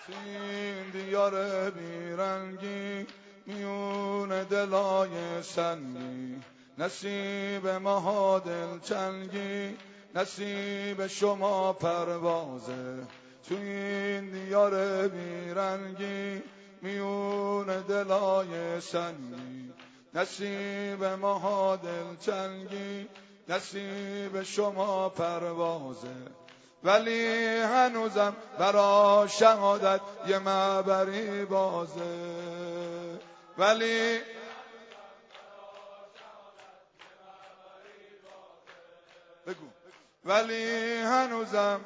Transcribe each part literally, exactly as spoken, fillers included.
تو این دیار بیرنگی میون دلای سنگی نصیب ما دلتنگی نصیب شما پروازه تو این دیار بیرنگی میون دلای سنگی نصیب ما دلتنگی نصیب شما پروازه ولی هنوزم برا شهادت یه معبری بازه ولی بگو ولی هنوزم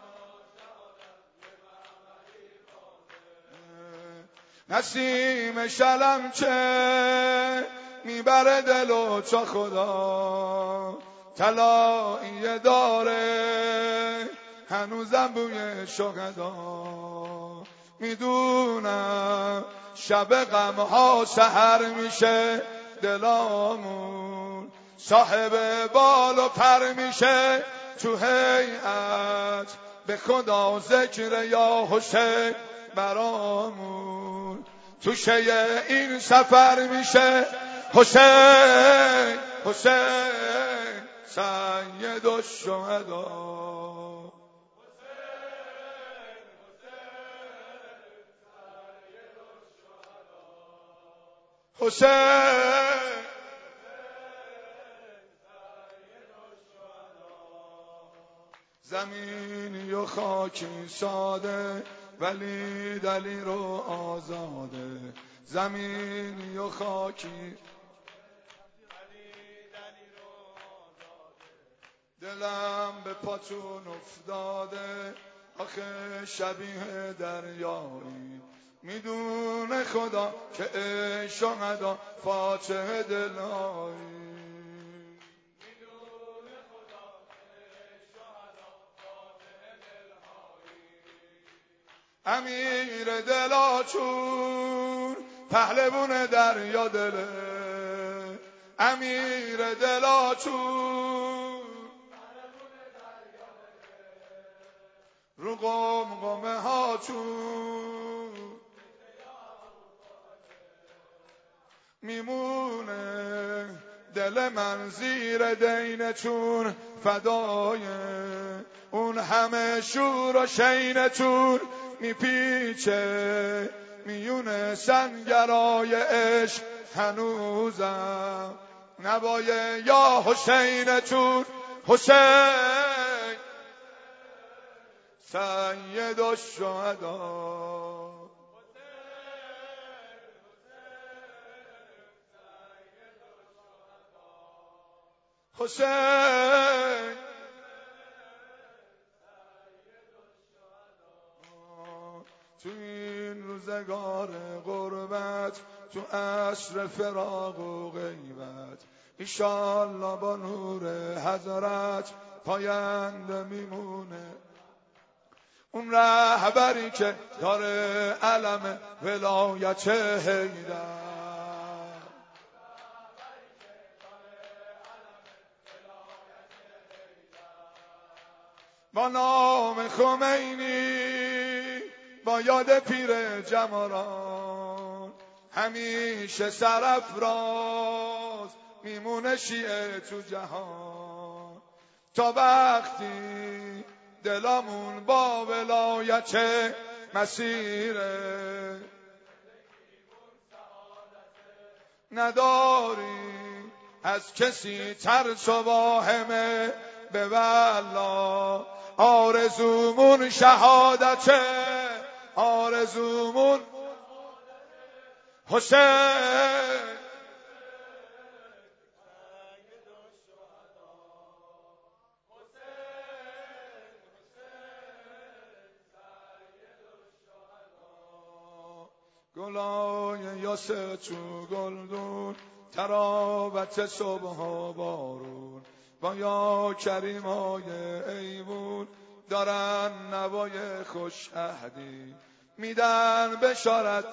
نسیم شلم چه میبره دلو چا خدا طلایی داره هنوزم بوی شهدا میدونم شب غمها سحر میشه دلامون صاحب بال و پر میشه تو هیئت به خدا ذکر یا حسین برامون تو شی این سفر میشه حسین حسین سید الشهدا حسین زمینی و خاکی ساده ولی دلی رو آزاده زمینی و خاکی دلم به پاتون افتاده آخه شبیه دریایی میدونه خدا که ای شهدا فاتح دلایی امیر دلاچون پهلوون دریا دله امیر دلاچون رو قم قمه ها چون میمونه دل من زیر دینه چون فدای اون همه شور و شینتون میپیچه میون سنگرای عشق هنوزم نوای یا حسینتون حسین سید الشهدا حسین تو این روزگار غربت تو عصر فراق و غیبت ایشالله با نور حضرت پاینده میمونه اون رهبری که داره علم ولایت حیدر با نام خمینی با یاد پیر جمالان همیشه سرافراز میمونه شیعه تو جهان تا وقتی دلمون با ولایت مسیره نداری از کسی ترس و واهمه به والله آرزومون شهادته آرزومون حسین گلای یاسه چو گلدون تراوت صبح و بارون با یا کریمای ایمون دارن نوای خوش عهدی میدن بشارت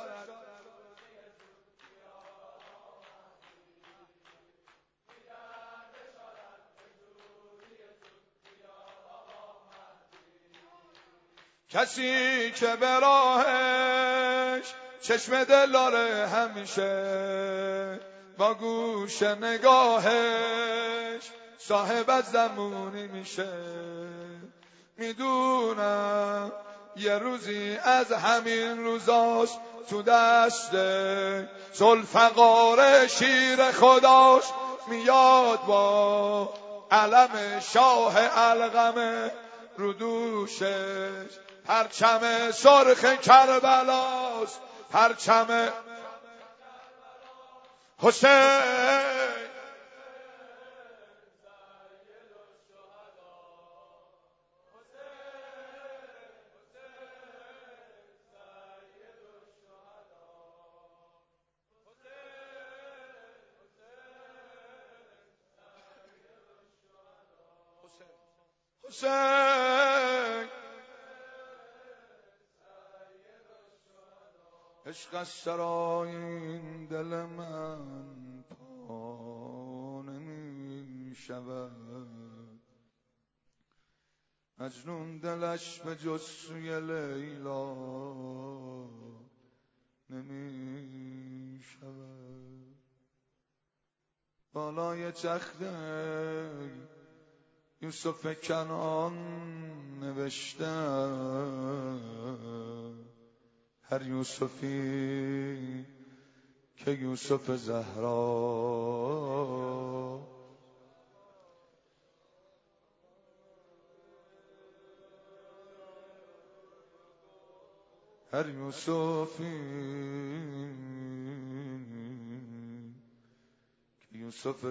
کسی که به راهش چشم دل داره همیشه، با گوش نگاهش صاحب از زمونی میشه. میدونم یه روزی از همین روزاش تو دشت ذوالفقار شیر خداش میاد با علم شاه القمه رو دوشش، پرچم سرخ کربلاست، پرچم حسین. حسین عشق از سرای این دل من پا نمی شود، مجنون دلش به جز سوی لیلا نمی شود. بالای چخته یوسف کنعان نوشته، هر یوسفی که یوسف زهرا. هر یوسفی که یوسف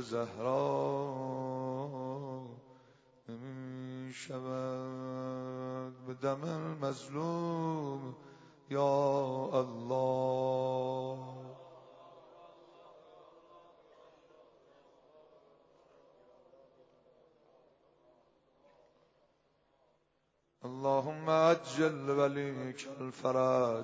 زهرا نمی شود. به دم المظلوم یا الله، اللهم عجل وليك الفرج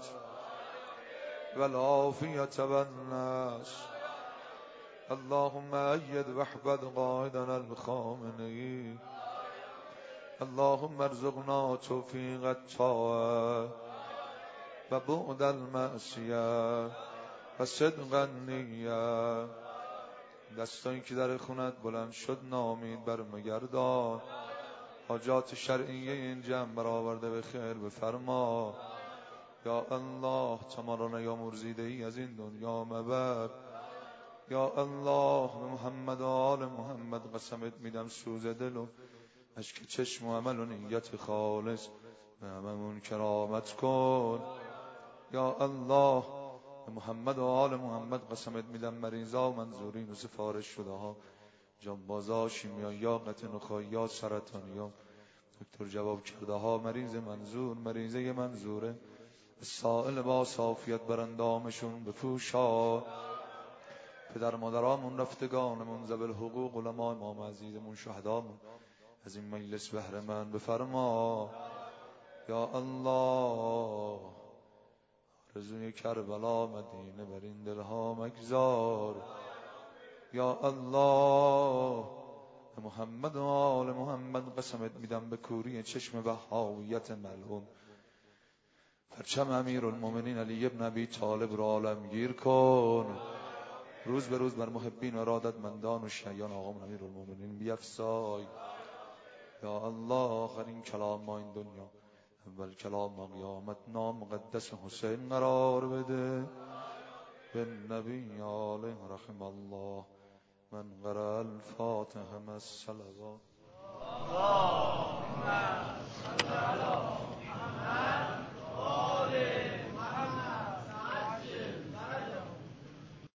والعافية والناس. اللهم أيد واحفظ قائدنا الخامنئي. اللهم ارزقنا توفيق الطاعة و بعد المعصیه و صدق النیه. دستانی که در خونت بلند شد نامید برمگردان، حاجات شرعیه این جمع برآورده به خیر بفرما. یا الله تا را نیامرزیده ای از این دنیا مبر. یا الله به محمد و آل محمد قسمت میدم سوز دل و اشک چشم و عمل و نیت خالص به هممون کرامت کن. یا الله به محمد و آل محمد قسمت میدم مریضا و منظورین و سفارش شده ها، جانبازا، شیمیا، یا قطع نخاعی یا سرطانی ها، دکتر جواب کرده ها، مریض منظور، مریضه منظوره، سائل با صافیت برندامشون بپوشا. پدر مادرامون، رفتگانمون، ذوی الحقوق، علما، امام عزیزمون، شهدامون از این مجلس بهره مند بفرما. یا الله رضوی کربلا مدینه بر این دلها مگذار. یا الله محمد و آل محمد قسمت میدم به کوری چشم بهاییت ملعون پرچم امیرالمومنین علی ابن ابی طالب را عالمگیر کن. روز به روز بر محبین و ارادتمندان و شیعیان آقا امیرالمومنین بیفزای. یا الله آخرین کلام ما این دنیا، اول کلام ما قیامت، نام مقدس حسین قرار بده. به نبی آله رحم الله من قرأ الفاتحه مع الصلوات.